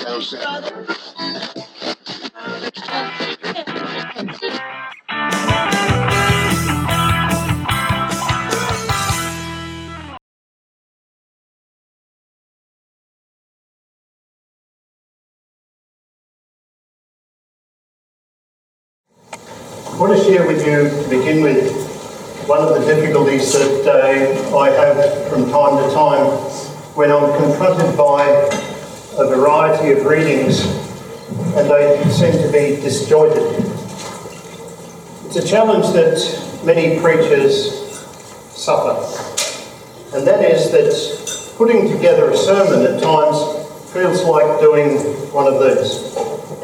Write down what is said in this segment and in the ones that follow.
I want to share with you, to begin with, one of the difficulties that I have from time to time when I'm confronted by a variety of readings and they seem to be disjointed. It's a challenge that many preachers suffer, and that is that putting together a sermon at times feels like doing one of these.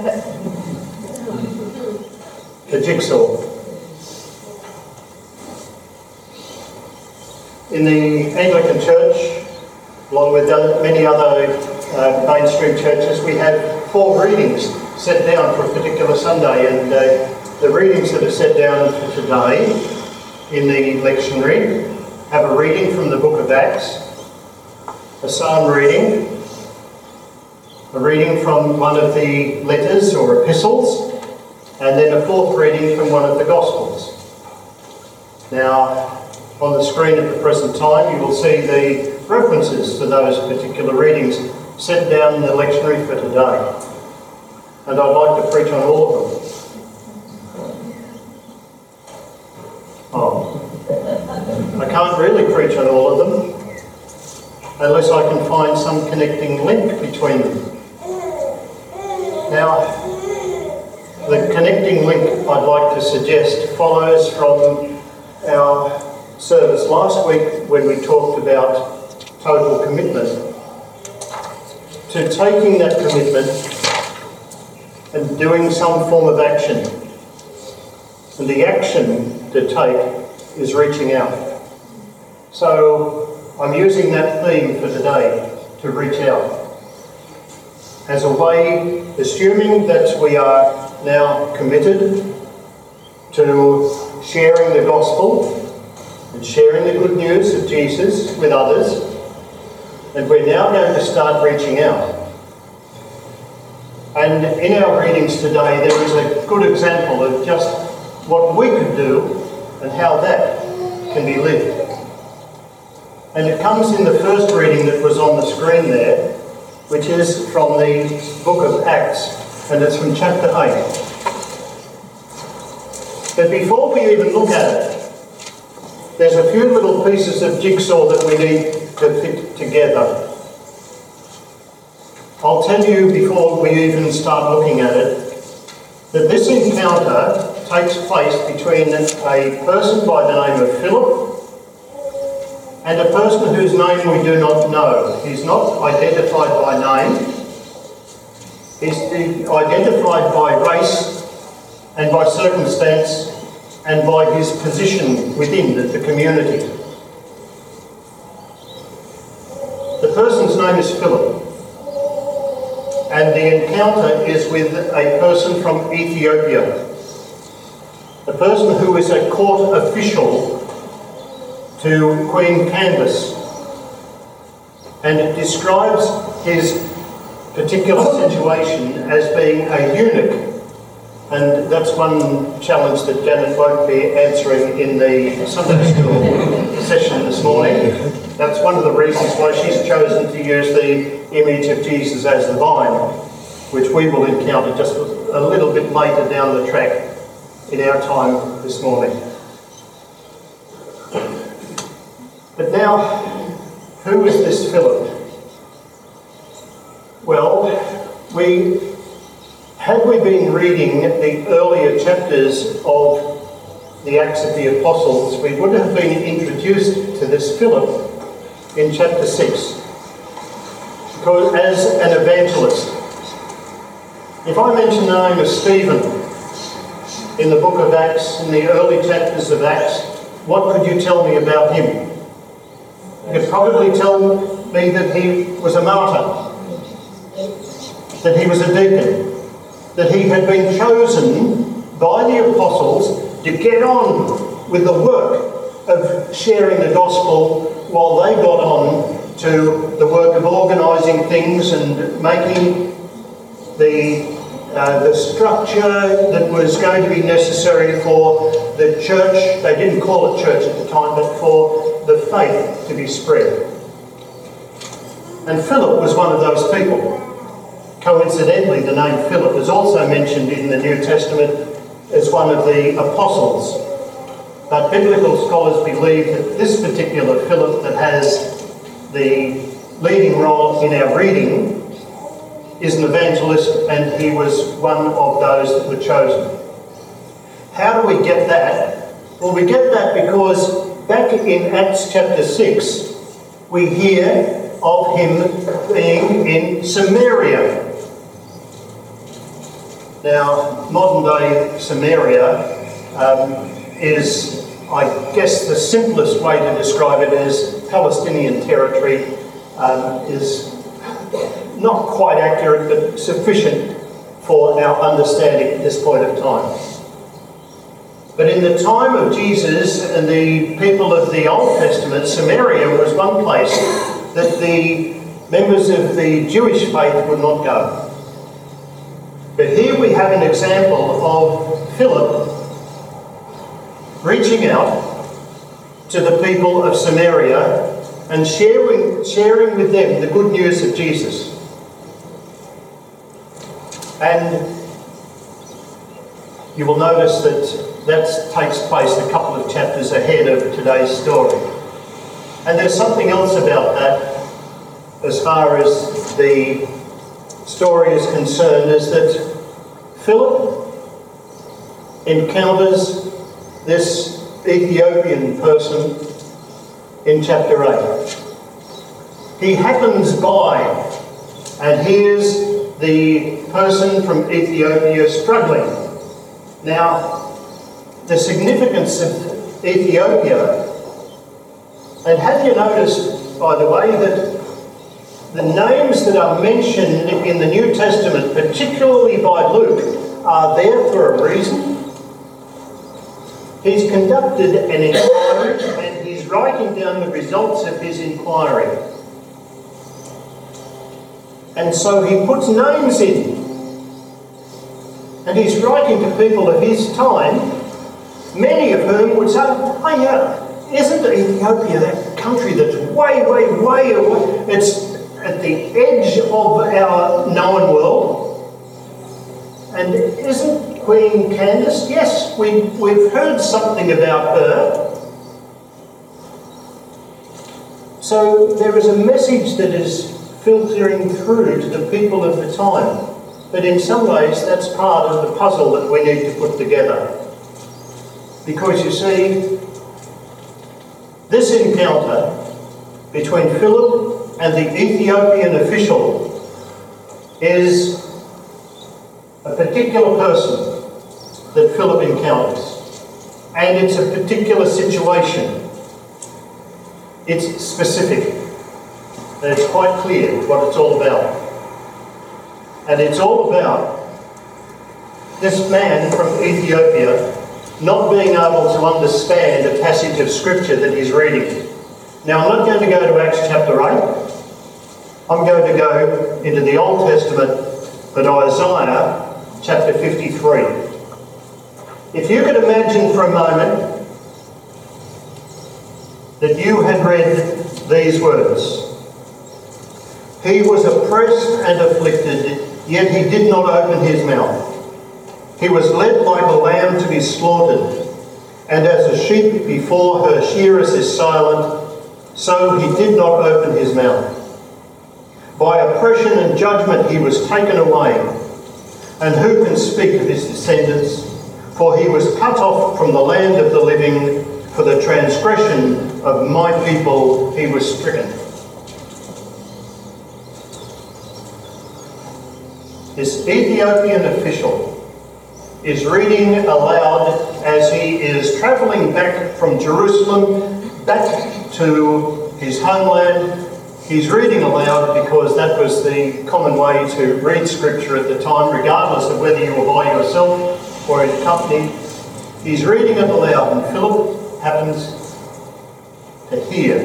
A jigsaw. In the Anglican Church, along with many other mainstream churches, we have 4 readings set down for a particular Sunday, and the readings that are set down for today in the lectionary have a reading from the book of Acts, a psalm reading, a reading from one of the letters or epistles, and then a 4th reading from one of the Gospels. Now, on the screen at the present time, you will see the references to those particular readings set down in the lectionary for today. And I'd like to preach on all of them. I can't really preach on all of them unless I can find some connecting link between them. Now, the connecting link I'd like to suggest follows from our service last week when we talked about total commitment, to taking that commitment and doing some form of action. And the action to take is reaching out. So I'm using that theme for today, to reach out, as a way, assuming that we are now committed to sharing the gospel and sharing the good news of Jesus with others, and we're now going to start reaching out. And in our readings today, there is a good example of just what we could do and how that can be lived. And it comes in the first reading that was on the screen there, which is from the book of Acts, and it's from chapter 8. But before we even look at it, there's a few little pieces of jigsaw that we need to fit together. I'll tell you before we even start looking at it, that this encounter takes place between a person by the name of Philip and a person whose name we do not know. He's not identified by name. He's identified by race and by circumstance and by his position within the community. The person's name is Philip, and the encounter is with a person from Ethiopia, a person who is a court official to Queen Candace, and it describes his particular situation as being a eunuch. And that's one challenge that Janet won't be answering in the Sunday school session this morning. That's one of the reasons why she's chosen to use the image of Jesus as the vine, which we will encounter just a little bit later down the track in our time this morning. But now, who is this Philip? Well, had we been reading the earlier chapters of the Acts of the Apostles, we would have been introduced to this Philip in chapter 6, because as an evangelist. If I mention the name of Stephen in the book of Acts, in the early chapters of Acts, what could you tell me about him? You could probably tell me that he was a martyr, that he was a deacon, that he had been chosen by the apostles to get on with the work of sharing the gospel while they got on to the work of organising things and making the structure that was going to be necessary for the church. They didn't call it church at the time, but for the faith to be spread. And Philip was one of those people. Coincidentally, the name Philip is also mentioned in the New Testament as one of the apostles. But biblical scholars believe that this particular Philip that has the leading role in our reading is an evangelist, and he was one of those that were chosen. How do we get that? Well, we get that because back in Acts chapter 6, we hear of him being in Samaria. Now, modern day Samaria is, I guess the simplest way to describe it is Palestinian territory, is not quite accurate, but sufficient for our understanding at this point of time. But in the time of Jesus and the people of the Old Testament, Samaria was one place that the members of the Jewish faith would not go. But here we have an example of Philip reaching out to the people of Samaria and sharing with them the good news of Jesus. And you will notice that takes place a couple of chapters ahead of today's story. And there's something else about that as far as the story is concerned, is that Philip encounters this Ethiopian person in chapter 8. He happens by and hears the person from Ethiopia struggling. Now, the significance of Ethiopia, and have you noticed, by the way, that the names that are mentioned in the New Testament, particularly by Luke, are there for a reason? He's conducted an inquiry and he's writing down the results of his inquiry. And so he puts names in. And he's writing to people of his time, many of whom would say, oh yeah, isn't Ethiopia that country that's way away? It's at the edge of our known world. And isn't Queen Candace? Yes, we've heard something about her. So there is a message that is filtering through to the people of the time. But in some ways, that's part of the puzzle that we need to put together. Because you see, this encounter between Philip and the Ethiopian official is a particular person that Philip encounters. And it's a particular situation. It's specific. And it's quite clear what it's all about. And it's all about this man from Ethiopia not being able to understand a passage of scripture that he's reading. Now, I'm not going to go to Acts chapter 8. I'm going to go into the Old Testament, but Isaiah chapter 53. If you could imagine for a moment that you had read these words. He was oppressed and afflicted, yet he did not open his mouth. He was led like a lamb to be slaughtered, and as a sheep before her shearers is silent, so he did not open his mouth. By oppression and judgment he was taken away, and who can speak of his descendants? For he was cut off from the land of the living, for the transgression of my people he was stricken. This Ethiopian official is reading aloud as he is travelling back from Jerusalem back to his homeland. He's reading aloud because that was the common way to read scripture at the time, regardless of whether you were by yourself or in company. He's reading it aloud, and Philip happens to hear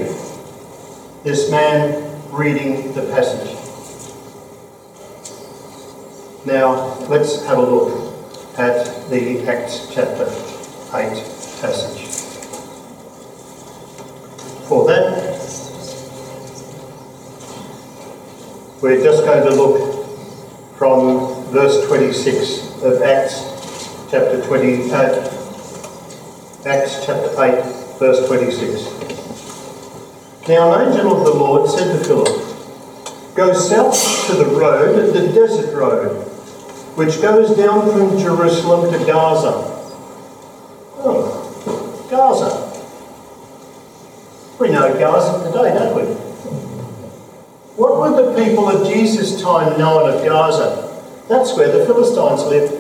this man reading the passage. Now, let's have a look at the Acts chapter 8 passage. For that, we're just going to look from verse 26 of Acts chapter 8, verse 26. Now an angel of the Lord said to Philip, "Go south to the road, the desert road, which goes down from Jerusalem to Gaza." Oh, Gaza. We know Gaza today, don't we? What were the people of Jesus' time known of Gaza? That's where the Philistines lived.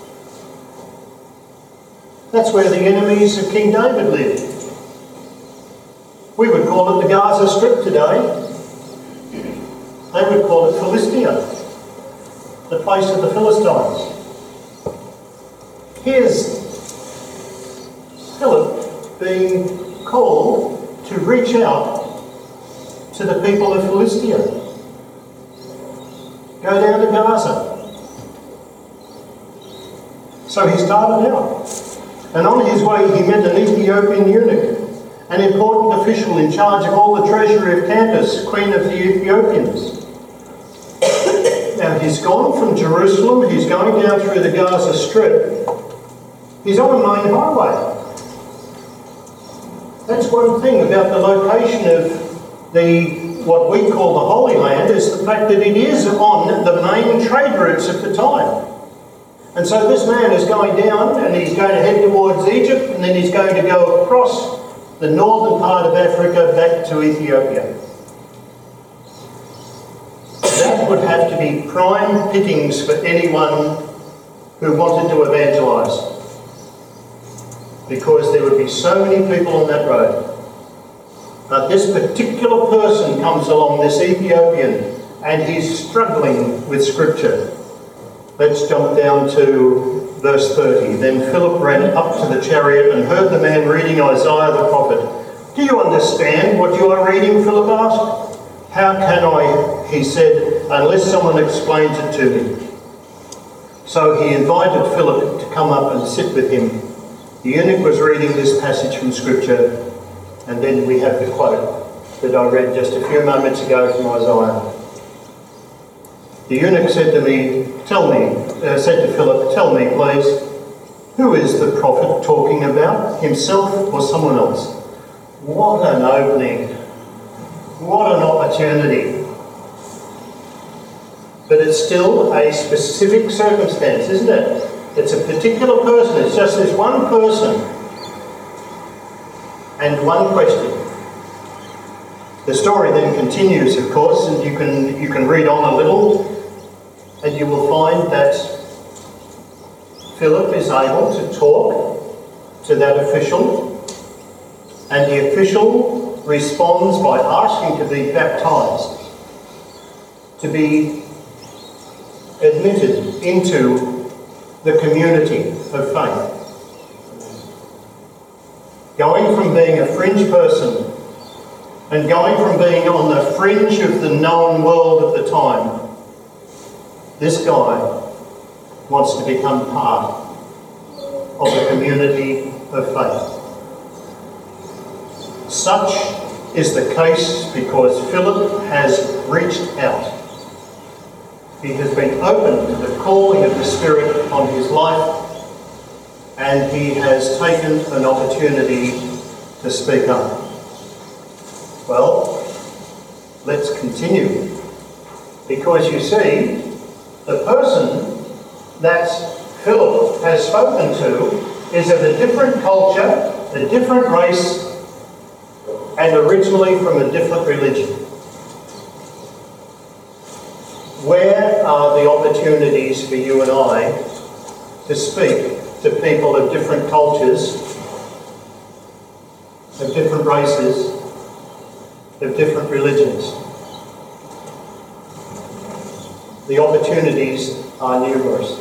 That's where the enemies of King David lived. We would call it the Gaza Strip today. They would call it Philistia, the place of the Philistines. Here's Philip being called to reach out to the people of Philistia. Go down to Gaza. So he started out. And on his way he met an Ethiopian eunuch, an important official in charge of all the treasury of Candace, queen of the Ethiopians. Now he's gone from Jerusalem, he's going down through the Gaza Strip. He's on a main highway. That's one thing about the location of what we call the Holy Land, is the fact that it is on the main trade routes of the time. And so this man is going down and he's going to head towards Egypt, and then he's going to go across the northern part of Africa back to Ethiopia. That would have to be prime pickings for anyone who wanted to evangelise, because there would be so many people on that road. But this particular person comes along, this Ethiopian, and he's struggling with Scripture. Let's jump down to verse 30. Then Philip ran up to the chariot and heard the man reading Isaiah the prophet. "Do you understand what you are reading?" Philip asked. "How can I," he said, "unless someone explains it to me?" So he invited Philip to come up and sit with him. The eunuch was reading this passage from Scripture, and then we have the quote that I read just a few moments ago from Isaiah. The eunuch said to Philip, "Tell me, please, who is the prophet talking about, himself or someone else?" What an opening. What an opportunity. But it's still a specific circumstance, isn't it? It's a particular person. It's just this one person and one question. The story then continues, of course, and you can read on a little, and you will find that Philip is able to talk to that official, and the official responds by asking to be baptized, to be admitted into the community of faith. Going from being a fringe person and going from being on the fringe of the known world at the time, this guy wants to become part of a community of faith. Such is the case because Philip has reached out. He has been open to the calling of the Spirit on his life, and he has taken an opportunity to speak up. Well, let's continue. Because you see, the person that Philip has spoken to is of a different culture, a different race, and originally from a different religion. Where are the opportunities for you and I to speak to people of different cultures, of different races, of different religions? The opportunities are numerous.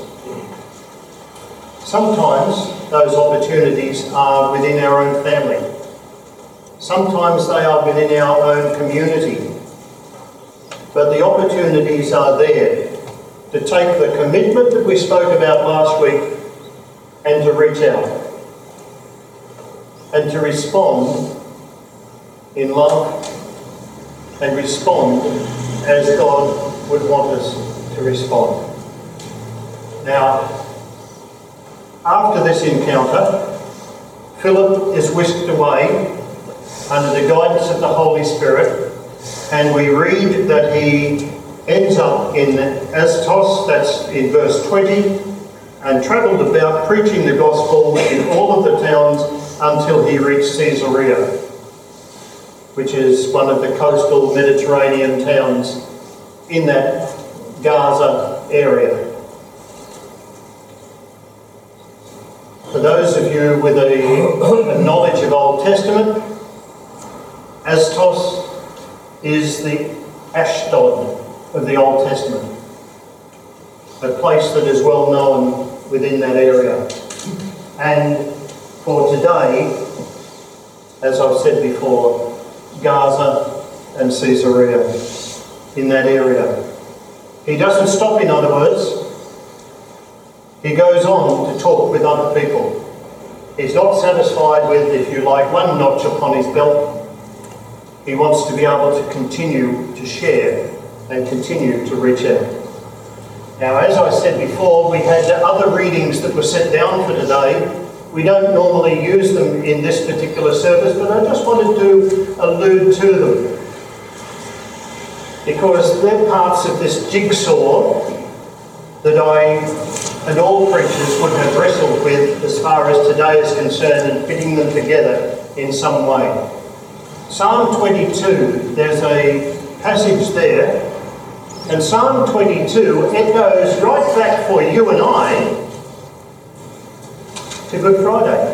Sometimes those opportunities are within our own family. Sometimes they are within our own community. But the opportunities are there to take the commitment that we spoke about last week and to reach out and to respond in love and respond as God would want us to respond. Now, after this encounter, Philip is whisked away under the guidance of the Holy Spirit, and we read that he ends up in Assos, that's in verse 20, and travelled about preaching the gospel in all of the towns until he reached Caesarea, which is one of the coastal Mediterranean towns in that Gaza area. For those of you with a knowledge of Old Testament, Assos is the Ashdod of the Old Testament, a place that is well known within that area. And for today, as I've said before, Gaza and Caesarea, in that area. He doesn't stop, in other words. He goes on to talk with other people. He's not satisfied with, if you like, one notch upon his belt. He wants to be able to continue to share and continue to reach out. Now, as I said before, we had other readings that were set down for today. We don't normally use them in this particular service, but I just wanted to allude to them, because they're parts of this jigsaw that I and all preachers would have wrestled with as far as today is concerned, and fitting them together in some way. Psalm 22, there's a passage there, and Psalm 22 echoes right back for you and I to Good Friday.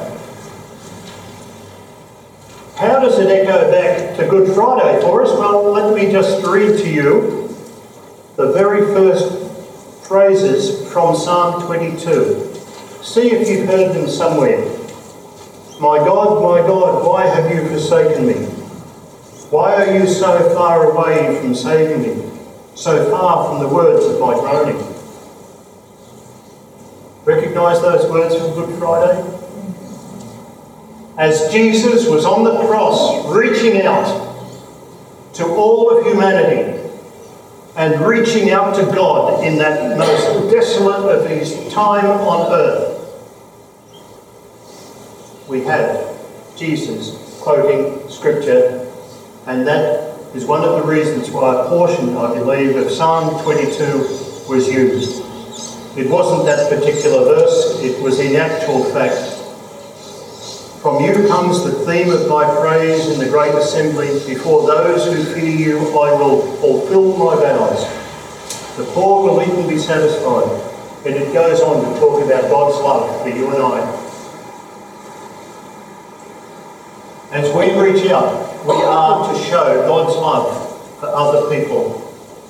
How does it echo back to Good Friday for us? Well, let me just read to you the very first phrases from Psalm 22. See if you've heard them somewhere. My God, why have you forsaken me? Why are you so far away from saving me, so far from the words of my groaning? Recognise those words from Good Friday? As Jesus was on the cross reaching out to all of humanity and reaching out to God in that most desolate of his time on earth, we have Jesus quoting Scripture, and that is one of the reasons why a portion, I believe, of Psalm 22 was used. It wasn't that particular verse, it was in actual fact. From you comes the theme of my praise in the great assembly. Before those who fear you, I will fulfill my vows. The poor will eat and be satisfied. And it goes on to talk about God's love for you and I. As we reach out, we are to show God's love for other people.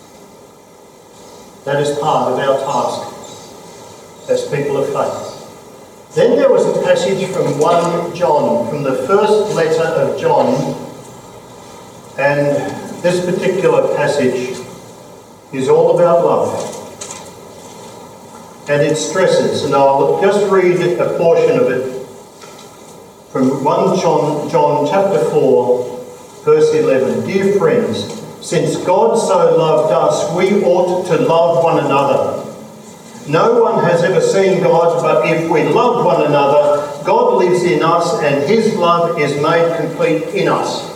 That is part of our task as people of faith. Then there was a passage from 1 John, from the first letter of John, and this particular passage is all about love. And it stresses, and I'll just read a portion of it, from 1 John chapter 4, verse 11. Dear friends, since God so loved us, we ought to love one another. No one has ever seen God, but if we love one another, God lives in us and his love is made complete in us.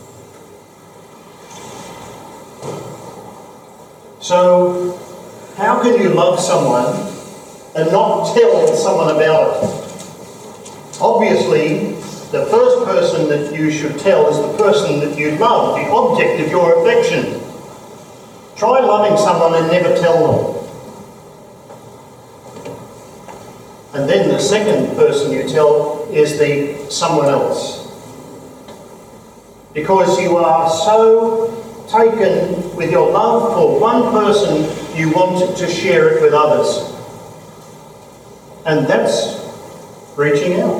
So, how can you love someone and not tell someone about it? Obviously, the first person that you should tell is the person that you love, the object of your affection. Try loving someone and never tell them. And then the second person you tell is the someone else. Because you are so taken with your love for one person, you want to share it with others. And that's reaching out.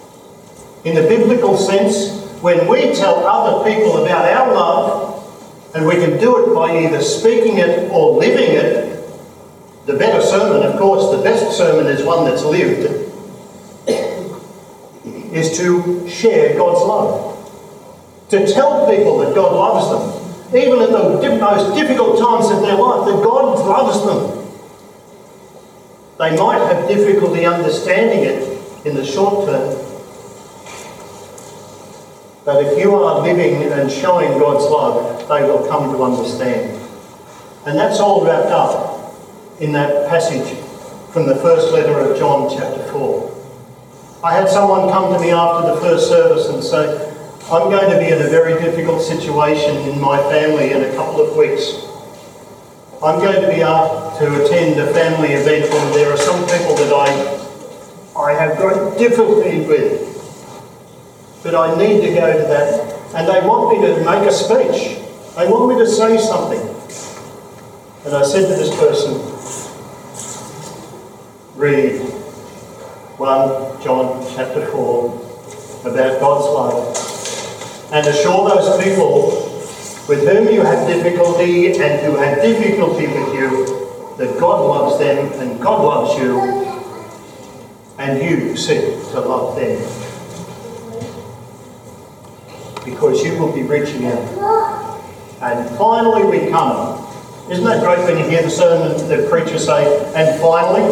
In the biblical sense, when we tell other people about our love, And we can do it by either speaking it or living it. The better sermon, of course, the best sermon is one that's lived, is to share God's love. To tell people that God loves them, even in the most difficult times of their life, that God loves them. They might have difficulty understanding it in the short term, but if you are living and showing God's love, they will come to understand. And that's all wrapped up in that passage from the first letter of John chapter 4. I had someone come to me after the first service and say, I'm going to be in a very difficult situation in my family in a couple of weeks. I'm going to be asked to attend a family event and there are some people that I have great difficulty with. But I need to go to that. And they want me to make a speech. They want me to say something. And I said to this person, read 1 John chapter 4 about God's love. And assure those people with whom you have difficulty and who have difficulty with you that God loves them and God loves you and you seek to love them. Because you will be reaching out. And finally we come. Isn't that great when you hear the sermon, the preacher say, and finally?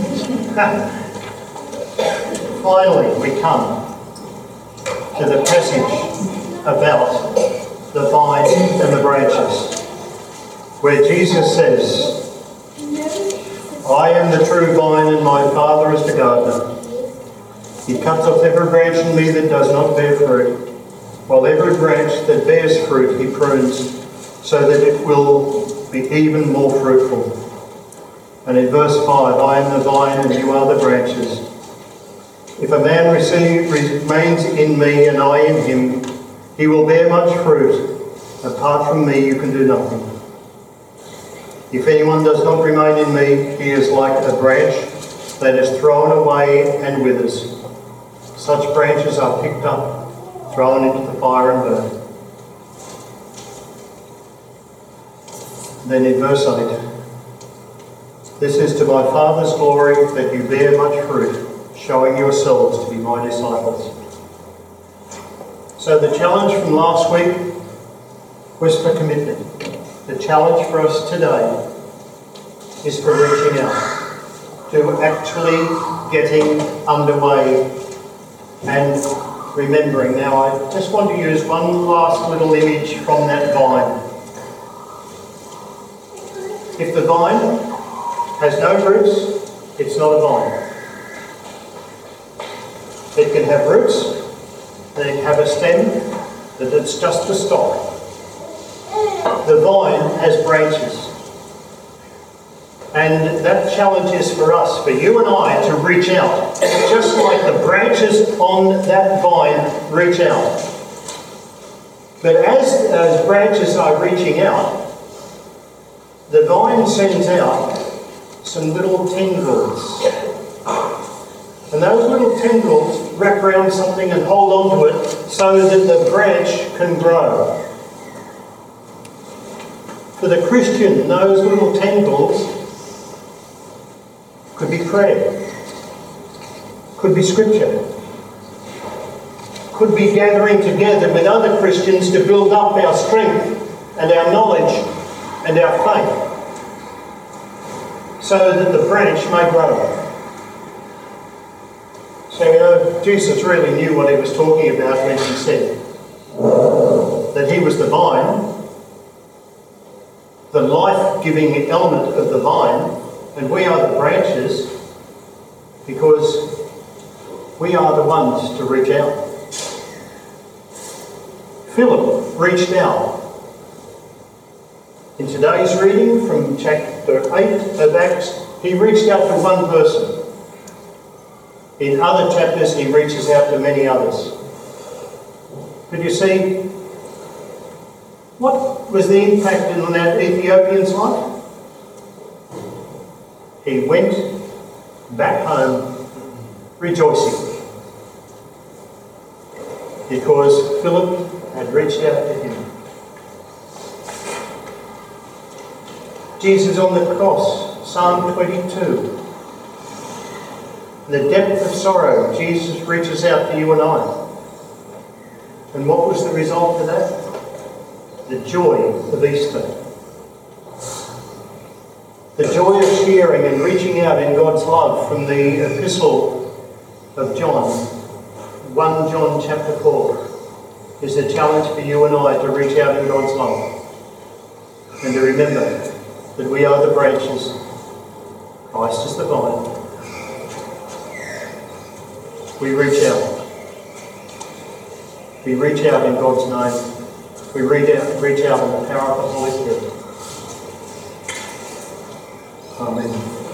Finally we come to the passage about the vine and the branches, where Jesus says, I am the true vine and my Father is the gardener. He cuts off every branch in me that does not bear fruit, while every branch that bears fruit he prunes, so that it will be even more fruitful. And in verse 5, I am the vine and you are the branches. If a man remains in me and I in him, he will bear much fruit. Apart from me, you can do nothing. If anyone does not remain in me, he is like a branch that is thrown away and withers. Such branches are picked up, thrown into the fire and burned. Then in verse 8, this is to my Father's glory that you bear much fruit, showing yourselves to be my disciples. So the challenge from last week was for commitment. The challenge for us today is for reaching out, to actually getting underway and remembering. Now I just want to use one last little image from that vine. If the vine has no roots, it's not a vine. It can have roots, they can have a stem, but it's just a stalk. The vine has branches. And that challenge is for us, for you and I, to reach out. Just like the branches on that vine reach out. But as those branches are reaching out, the vine sends out some little tendrils. And those little tendrils wrap around something and hold on to it so that the branch can grow. For the Christian, those little tendrils could be prayer, could be scripture, could be gathering together with other Christians to build up our strength and our knowledge and our faith so that the branch may grow. So, Jesus really knew what he was talking about when he said that he was the vine, the life-giving element of the vine, and we are the branches because we are the ones to reach out. Philip reached out. In today's reading from chapter 8 of Acts, he reached out to one person. In other chapters, he reaches out to many others. But you see, what was the impact on that Ethiopian's life? He went back home rejoicing because Philip had reached out to him. Jesus on the cross, Psalm 22. In the depth of sorrow, Jesus reaches out to you and I. And what was the result of that? The joy of Easter. The joy of sharing and reaching out in God's love from the epistle of John, 1 John chapter 4, is a challenge for you and I to reach out in God's love and to remember that we are the branches, Christ is the vine. We reach out. We reach out in God's name. We reach out in the power of the Holy Spirit. Amen.